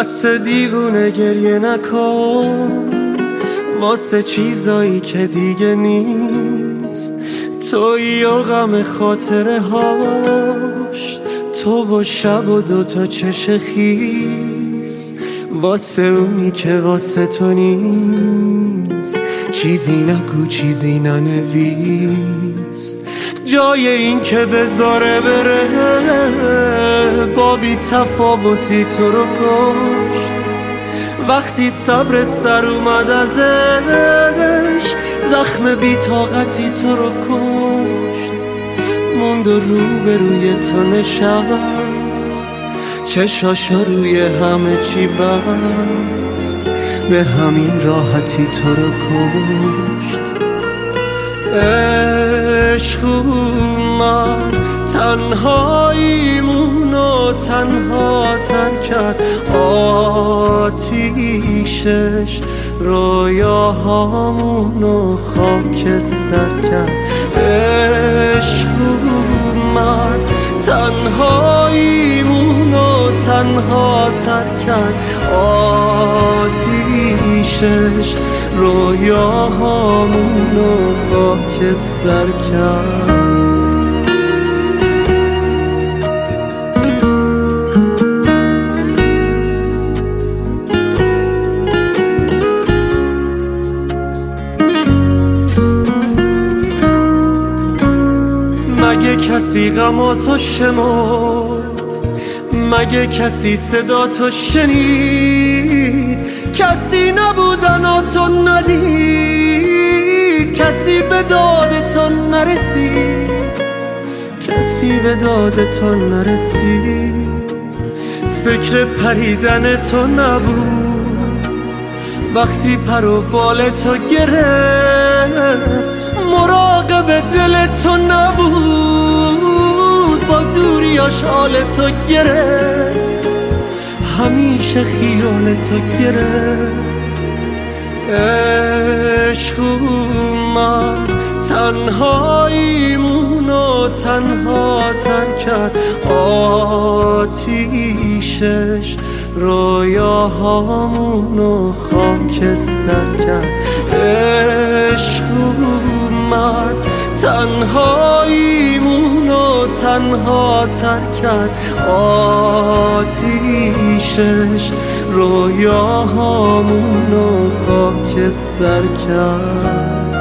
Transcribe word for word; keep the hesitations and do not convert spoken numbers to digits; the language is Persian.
مثل دیوونه گریه نکن واسه چیزایی که دیگه نیست. تویی و غم خاطره هاش، تو و شب و دوتا چش خیس، واسه اونی که واسه تو نیست. چیزی نگو چیزی ننویس، جای این که بذاره بره با بی تفاوتی تو رو کشت. وقتی صبرت سر اومد ازش، زخم بی طاقتی تو رو کشت. موند و رو به روی تو نشست، چشاشا روی همه چی بست، به همین راحتی تو رو کشت. عشق اومد تنهاییمونو تنها تر کرد، آتیشش رویاهامونو خاکستر کرد. عشق اومد تنهاییمونو تنها تر کرد، آتیشش رویاهامونو خاکستر کرد. مگه کسی غماتو شمرد؟ مگه کسی صداتو شنید؟ کسی نبودناتو ندید، کسی به دادتو نرسید، کسی به دادتو نرسید. فکر پریدن تو نبود وقتی پر و بال تو گرفت، مراقب دل تو نبود با دوریاش حال تو گرفت، همیشه خیال تو گرفت. عشق اومد تنهاییمونو تنها تر کرد، آتیشش رویاهامونو خاکستر کرد. عشق اومد تنهاییمونو تنها تر کرد، آتیشش رویاهامونو خاکستر کرد.